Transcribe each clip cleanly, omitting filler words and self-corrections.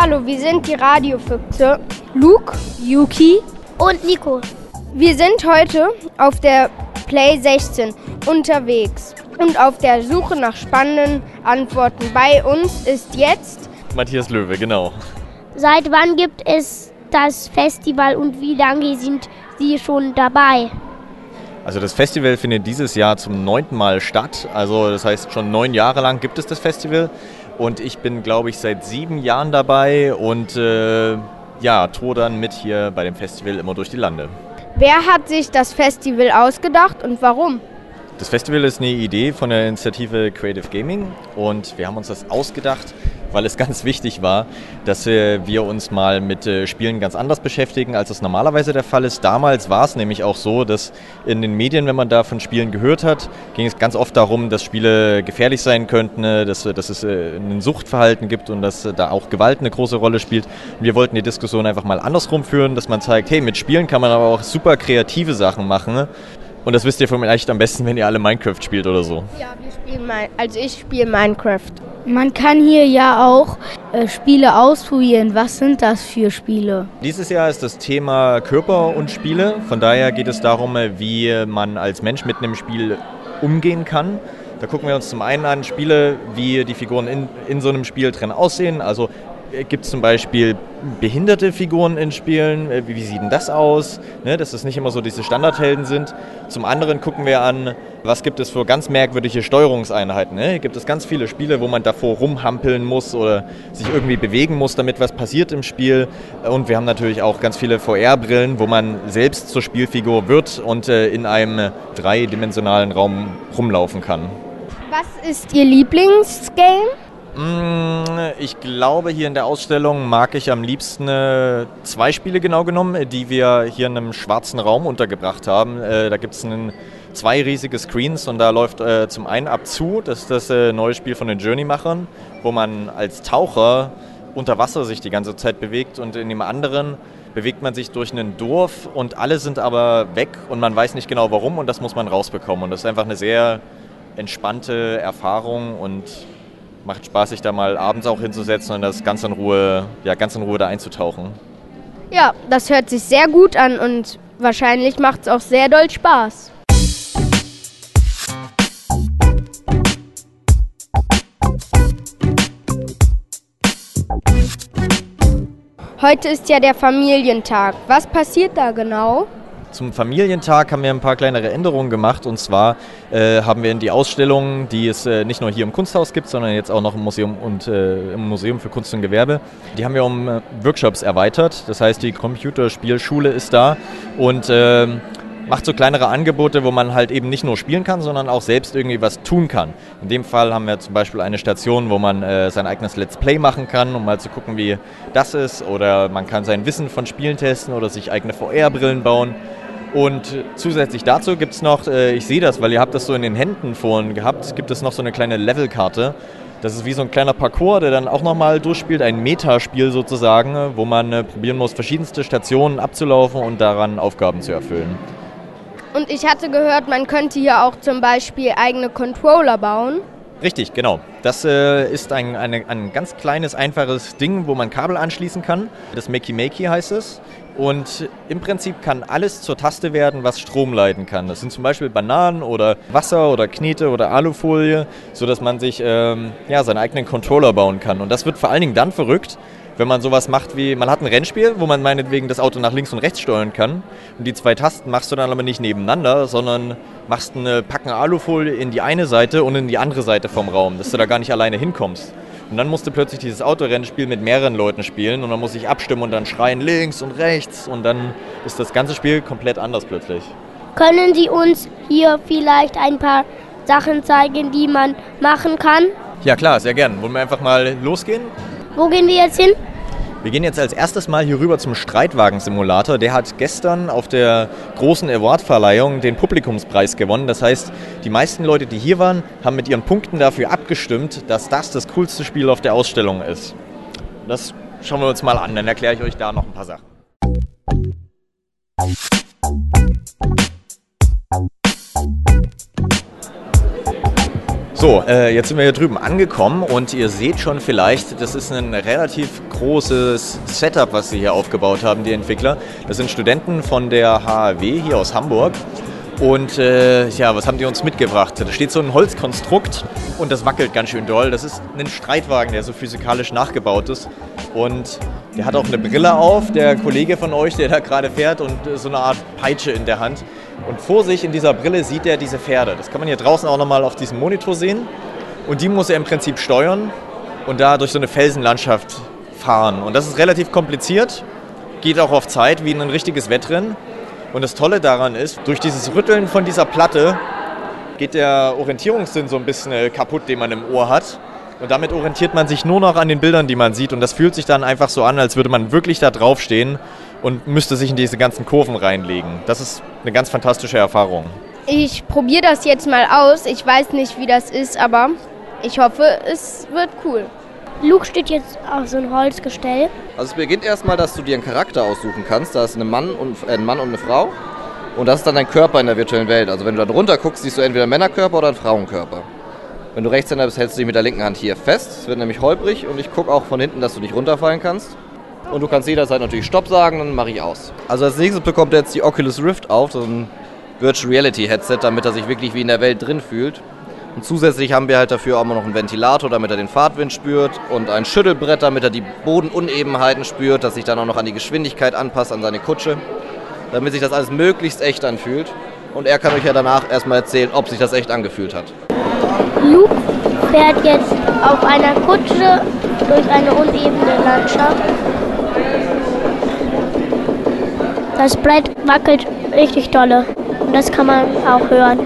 Hallo, wir sind die Radiofüchse. Luke, Yuki und Nico. Wir sind heute auf der Play 16 unterwegs und auf der Suche nach spannenden Antworten. Bei uns ist jetzt Matthias Löwe, genau. Seit wann gibt es das Festival und wie lange sind Sie schon dabei? Also das Festival findet dieses Jahr zum 9. Mal statt. Also das heißt, schon 9 Jahre lang gibt es das Festival. Und ich bin, glaube ich, seit 7 Jahren dabei und tour dann mit hier bei dem Festival immer durch die Lande. Wer hat sich das Festival ausgedacht und warum? Das Festival ist eine Idee von der Initiative Creative Gaming und wir haben uns das ausgedacht, weil es ganz wichtig war, dass wir uns mal mit Spielen ganz anders beschäftigen, als es normalerweise der Fall ist. Damals war es nämlich auch so, dass in den Medien, wenn man da von Spielen gehört hat, ging es ganz oft darum, dass Spiele gefährlich sein könnten, dass es ein Suchtverhalten gibt und dass da auch Gewalt eine große Rolle spielt. Und wir wollten die Diskussion einfach mal andersrum führen, dass man zeigt, hey, mit Spielen kann man aber auch super kreative Sachen machen. Und das wisst ihr vielleicht am besten, wenn ihr alle Minecraft spielt oder so. Ja, ich spiele Minecraft. Man kann hier ja auch Spiele ausprobieren. Was sind das für Spiele? Dieses Jahr ist das Thema Körper und Spiele. Von daher geht es darum, wie man als Mensch mit einem Spiel umgehen kann. Da gucken wir uns zum einen an Spiele, wie die Figuren in so einem Spiel drin aussehen. Also gibt es zum Beispiel behinderte Figuren in Spielen? Wie sieht denn das aus? Dass es nicht immer so diese Standardhelden sind. Zum anderen gucken wir an, was gibt es für ganz merkwürdige Steuerungseinheiten. Gibt es ganz viele Spiele, wo man davor rumhampeln muss oder sich irgendwie bewegen muss, damit was passiert im Spiel. Und wir haben natürlich auch ganz viele VR-Brillen, wo man selbst zur Spielfigur wird und in einem dreidimensionalen Raum rumlaufen kann. Was ist Ihr Lieblingsgame? Ich glaube, hier in der Ausstellung mag ich am liebsten 2 Spiele genau genommen, die wir hier in einem schwarzen Raum untergebracht haben. Da gibt es 2 riesige Screens und da läuft zum einen Up zu, das ist das neue Spiel von den Journey-Machern, wo man als Taucher unter Wasser sich die ganze Zeit bewegt und in dem anderen bewegt man sich durch ein Dorf und alle sind aber weg und man weiß nicht genau warum und das muss man rausbekommen. Und das ist einfach eine sehr entspannte Erfahrung und macht Spaß, sich da mal abends auch hinzusetzen und das ganz in Ruhe da einzutauchen. Ja, das hört sich sehr gut an und wahrscheinlich macht es auch sehr doll Spaß. Heute ist ja der Familientag. Was passiert da genau? Zum Familientag haben wir ein paar kleinere Änderungen gemacht und zwar haben wir in die Ausstellung, die es nicht nur hier im Kunsthaus gibt, sondern jetzt auch noch im Museum und im Museum für Kunst und Gewerbe, die haben wir um Workshops erweitert. Das heißt, die Computerspielschule ist da und macht so kleinere Angebote, wo man halt eben nicht nur spielen kann, sondern auch selbst irgendwie was tun kann. In dem Fall haben wir zum Beispiel eine Station, wo man sein eigenes Let's Play machen kann, um mal zu gucken, wie das ist. Oder man kann sein Wissen von Spielen testen oder sich eigene VR-Brillen bauen. Und zusätzlich dazu gibt es noch, ich sehe das, weil ihr habt das so in den Händen vorhin gehabt, gibt es noch so eine kleine Levelkarte. Das ist wie so ein kleiner Parcours, der dann auch nochmal durchspielt, ein Metaspiel sozusagen, wo man probieren muss, verschiedenste Stationen abzulaufen und daran Aufgaben zu erfüllen. Und ich hatte gehört, man könnte hier auch zum Beispiel eigene Controller bauen. Richtig, genau. Das ist ein ganz kleines, einfaches Ding, wo man Kabel anschließen kann. Das Makey heißt es. Und im Prinzip kann alles zur Taste werden, was Strom leiten kann. Das sind zum Beispiel Bananen oder Wasser oder Knete oder Alufolie, sodass man sich seinen eigenen Controller bauen kann. Und das wird vor allen Dingen dann verrückt, wenn man sowas macht wie, man hat ein Rennspiel, wo man meinetwegen das Auto nach links und rechts steuern kann. Und die 2 Tasten machst du dann aber nicht nebeneinander, sondern machst eine Packen Alufolie in die eine Seite und in die andere Seite vom Raum, dass du da gar nicht alleine hinkommst. Und dann musst du plötzlich dieses Autorennspiel mit mehreren Leuten spielen und man muss sich abstimmen und dann schreien links und rechts und dann ist das ganze Spiel komplett anders plötzlich. Können Sie uns hier vielleicht ein paar Sachen zeigen, die man machen kann? Ja klar, sehr gern. Wollen wir einfach mal losgehen? Wo gehen wir jetzt hin? Wir gehen jetzt als erstes mal hier rüber zum Streitwagen-Simulator. Der hat gestern auf der großen Award-Verleihung den Publikumspreis gewonnen. Das heißt, die meisten Leute, die hier waren, haben mit ihren Punkten dafür abgestimmt, dass das coolste Spiel auf der Ausstellung ist. Das schauen wir uns mal an, dann erkläre ich euch da noch ein paar Sachen. So, jetzt sind wir hier drüben angekommen und ihr seht schon vielleicht, das ist ein relativ großes Setup, was sie hier aufgebaut haben, die Entwickler. Das sind Studenten von der HAW hier aus Hamburg. Und ja, was haben die uns mitgebracht? Da steht so ein Holzkonstrukt und das wackelt ganz schön doll. Das ist ein Streitwagen, der so physikalisch nachgebaut ist. Und der hat auch eine Brille auf, der Kollege von euch, der da gerade fährt, und so eine Art Peitsche in der Hand. Und vor sich in dieser Brille sieht er diese Pferde. Das kann man hier draußen auch nochmal auf diesem Monitor sehen. Und die muss er im Prinzip steuern und da durch so eine Felsenlandschaft fahren. Und das ist relativ kompliziert, geht auch auf Zeit, wie ein richtiges Wettrennen. Und das Tolle daran ist, durch dieses Rütteln von dieser Platte geht der Orientierungssinn so ein bisschen kaputt, den man im Ohr hat. Und damit orientiert man sich nur noch an den Bildern, die man sieht. Und das fühlt sich dann einfach so an, als würde man wirklich da draufstehen und müsste sich in diese ganzen Kurven reinlegen. Das ist eine ganz fantastische Erfahrung. Ich probiere das jetzt mal aus. Ich weiß nicht, wie das ist, aber ich hoffe, es wird cool. Luke steht jetzt auf so ein Holzgestell. Also es beginnt erstmal, dass du dir einen Charakter aussuchen kannst. Da ist ein Mann und eine Frau. Und das ist dann dein Körper in der virtuellen Welt. Also wenn du da drunter guckst, siehst du entweder einen Männerkörper oder einen Frauenkörper. Wenn du Rechtshänder bist, hältst du dich mit der linken Hand hier fest. Es wird nämlich holprig und ich gucke auch von hinten, dass du nicht runterfallen kannst. Und du kannst jederzeit natürlich Stopp sagen, dann mache ich aus. Also als nächstes bekommt er jetzt die Oculus Rift auf, so ein Virtual Reality Headset, damit er sich wirklich wie in der Welt drin fühlt. Und zusätzlich haben wir halt dafür auch noch einen Ventilator, damit er den Fahrtwind spürt, und ein Schüttelbrett, damit er die Bodenunebenheiten spürt, dass sich dann auch noch an die Geschwindigkeit anpasst, an seine Kutsche, damit sich das alles möglichst echt anfühlt. Und er kann euch ja danach erstmal erzählen, ob sich das echt angefühlt hat. Luke fährt jetzt auf einer Kutsche durch eine unebene Landschaft. Das Brett wackelt richtig dolle und das kann man auch hören.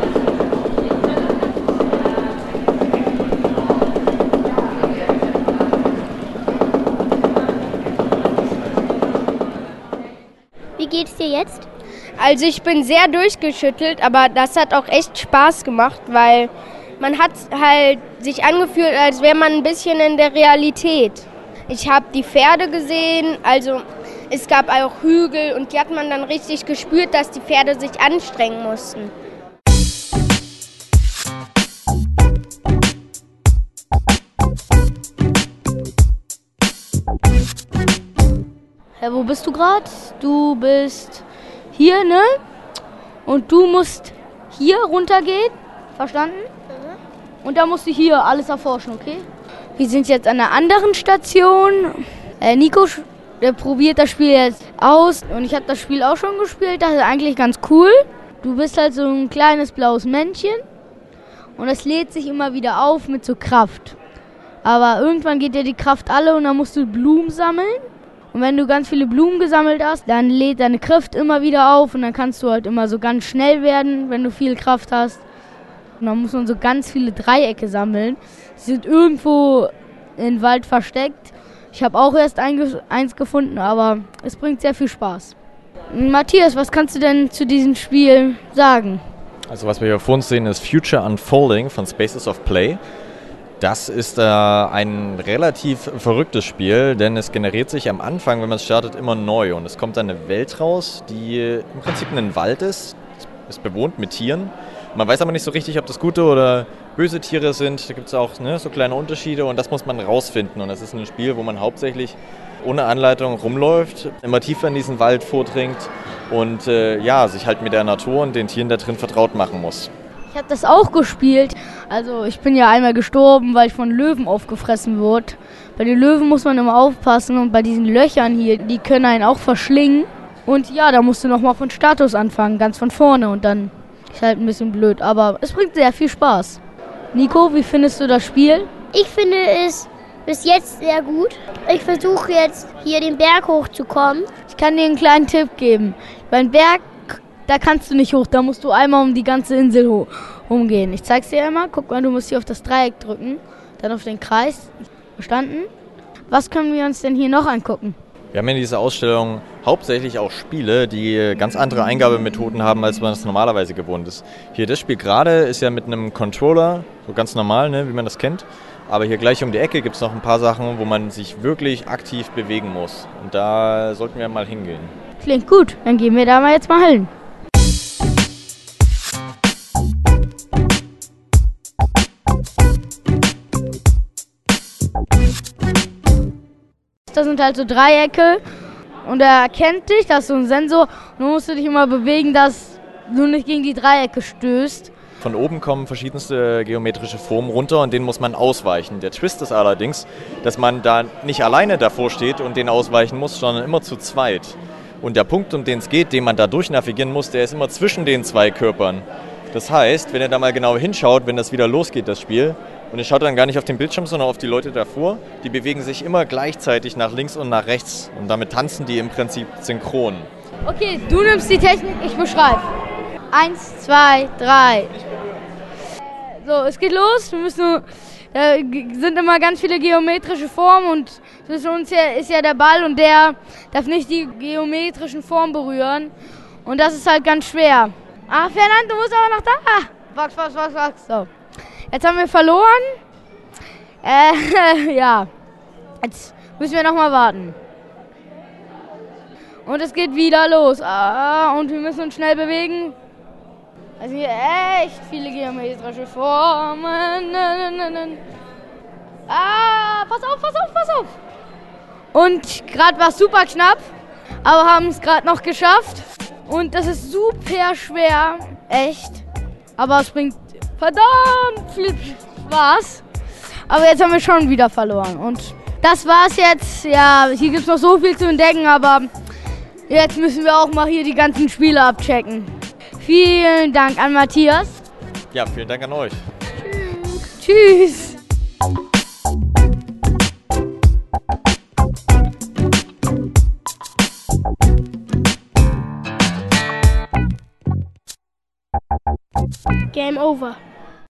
Wie geht's dir jetzt? Also ich bin sehr durchgeschüttelt, aber das hat auch echt Spaß gemacht, weil man hat halt sich angefühlt, als wäre man ein bisschen in der Realität. Ich habe die Pferde gesehen, also es gab auch Hügel und die hat man dann richtig gespürt, dass die Pferde sich anstrengen mussten. Hey, wo bist du gerade? Du bist hier, ne? Und du musst hier runtergehen. Verstanden? Und dann musst du hier alles erforschen, okay? Wir sind jetzt an einer anderen Station. Nico, der probiert das Spiel jetzt aus. Und ich habe das Spiel auch schon gespielt. Das ist eigentlich ganz cool. Du bist halt so ein kleines blaues Männchen. Und es lädt sich immer wieder auf mit so Kraft. Aber irgendwann geht dir die Kraft alle und dann musst du Blumen sammeln. Und wenn du ganz viele Blumen gesammelt hast, dann lädt deine Kraft immer wieder auf. Und dann kannst du halt immer so ganz schnell werden, wenn du viel Kraft hast. Und dann muss man so ganz viele Dreiecke sammeln. Sie sind irgendwo im Wald versteckt. Ich habe auch erst eins gefunden, aber es bringt sehr viel Spaß. Matthias, was kannst du denn zu diesem Spiel sagen? Also was wir hier vor uns sehen, ist Future Unfolding von Spaces of Play. Das ist ein relativ verrücktes Spiel, denn es generiert sich am Anfang, wenn man es startet, immer neu. Und es kommt dann eine Welt raus, die im Prinzip ein Wald ist bewohnt mit Tieren. Man weiß aber nicht so richtig, ob das gute oder böse Tiere sind. Da gibt es auch so kleine Unterschiede und das muss man rausfinden. Und das ist ein Spiel, wo man hauptsächlich ohne Anleitung rumläuft, immer tiefer in diesen Wald vordringt und sich halt mit der Natur und den Tieren da drin vertraut machen muss. Ich habe das auch gespielt. Also ich bin ja einmal gestorben, weil ich von Löwen aufgefressen wurde. Bei den Löwen muss man immer aufpassen und bei diesen Löchern hier, die können einen auch verschlingen. Und ja, da musst du nochmal von Status anfangen, ganz von vorne und dann ist halt ein bisschen blöd. Aber es bringt sehr viel Spaß. Nico, wie findest du das Spiel? Ich finde es bis jetzt sehr gut. Ich versuche jetzt hier den Berg hochzukommen. Ich kann dir einen kleinen Tipp geben. Beim Berg, da kannst du nicht hoch, da musst du einmal um die ganze Insel umgehen. Ich zeig's dir einmal. Guck mal, du musst hier auf das Dreieck drücken, dann auf den Kreis. Verstanden? Was können wir uns denn hier noch angucken? Wir haben in dieser Ausstellung hauptsächlich auch Spiele, die ganz andere Eingabemethoden haben, als man es normalerweise gewohnt ist. Hier das Spiel gerade ist ja mit einem Controller, so ganz normal, wie man das kennt. Aber hier gleich um die Ecke gibt es noch ein paar Sachen, wo man sich wirklich aktiv bewegen muss. Und da sollten wir mal hingehen. Klingt gut, dann gehen wir da jetzt mal hin. da sind halt so Dreiecke und er erkennt dich, da ist so ein Sensor und dann musst du dich immer bewegen, dass du nicht gegen die Dreiecke stößt. Von oben kommen verschiedenste geometrische Formen runter und denen muss man ausweichen. Der Twist ist allerdings, dass man da nicht alleine davor steht und den ausweichen muss, sondern immer zu zweit. Und der Punkt, um den es geht, den man da durchnavigieren muss, der ist immer zwischen den zwei Körpern. Das heißt, wenn ihr da mal genau hinschaut, wenn das wieder losgeht, das Spiel, und ihr schaut dann gar nicht auf den Bildschirm, sondern auf die Leute davor, die bewegen sich immer gleichzeitig nach links und nach rechts. Und damit tanzen die im Prinzip synchron. Okay, du nimmst die Technik, ich beschreibe. 1, 2, 3. So, es geht los. Da sind immer ganz viele geometrische Formen und zwischen uns ist ja der Ball und der darf nicht die geometrischen Formen berühren. Und das ist halt ganz schwer. Ah, Fernand, du musst aber noch da. Box. So. Jetzt haben wir verloren. Ja. Jetzt müssen wir nochmal warten. Und es geht wieder los. Und wir müssen uns schnell bewegen. Also hier echt viele geometrische Formen. Pass auf. Und gerade war es super knapp, aber haben es gerade noch geschafft. Und das ist super schwer, echt. Aber es bringt verdammt viel Spaß. Aber jetzt haben wir schon wieder verloren. Und das war's jetzt. Ja, hier gibt es noch so viel zu entdecken, aber jetzt müssen wir auch mal hier die ganzen Spiele abchecken. Vielen Dank an Matthias. Ja, vielen Dank an euch. Tschüss. Game over.